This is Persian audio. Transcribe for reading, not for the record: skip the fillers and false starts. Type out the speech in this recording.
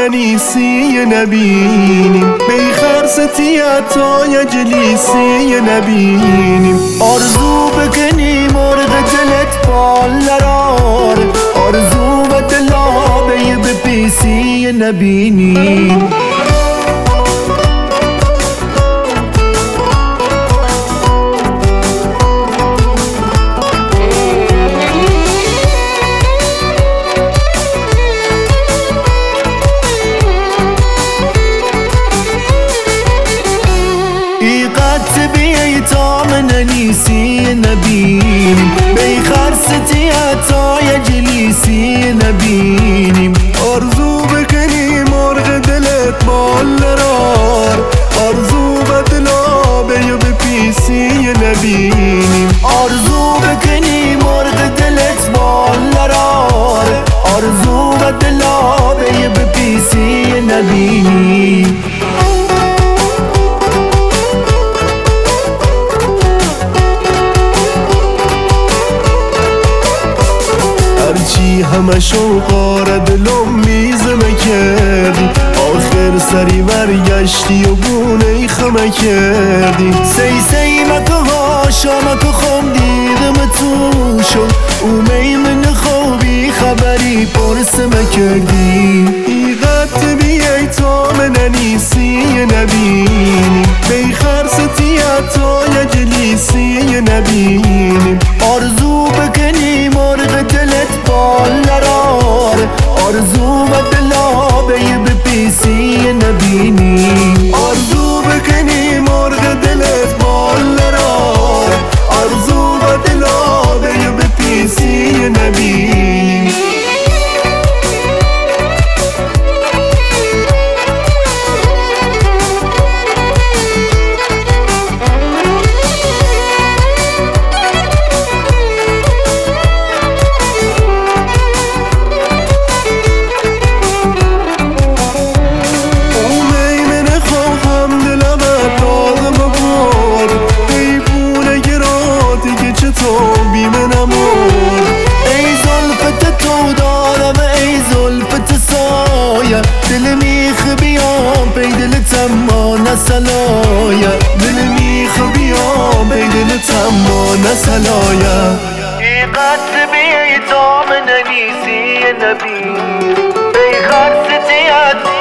ننیسی نبینیم، بیخرستی عطای جلیسی نبینیم. آرزو بکنی مرغ دلت بال نرار، آرزو و دلابه به پیسی نبینیم. ننیسی نبینیم، بیخرستی عطای جلیسی نبینیم. آرزو بکنی مرغ دلت بال نرار، آرزو و دلابه به پیسی نبینیم. آرزو بکنی مرغ دلت بال نرار، آرزو و دلابه به پیسی نبینیم. هرچی همه شوقاره دلم میزمه کردی، آخر سری برگشتی و بونه خمه کردی. سی مکو هاشا مکو خم دیدم تو شد، او میمن خوبی خبری پرسمه کردی. ایقت بیای تا من ننیسی نبینیم، بیخرستی عطای جلیسی نبینیم. آرزو بکنی مرغ دلت بال نرار، آرزو و دلابه به پیسی نبینیم. آرزو بکنی مرغ دلت بال نرار، آرزو و دلابه به پیسی نبینیم. دل میخ بیام پی دلت اما نسلایا، دل میخ بیام پی دلت اما نسلایا. ایقت بیای تا من ننیسی نبینیم، بیخرستی عطای